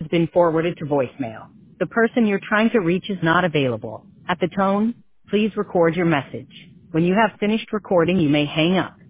been forwarded to voicemail. The person you're trying to reach is not available. At the tone, please record your message. When you have finished recording, you may hang up.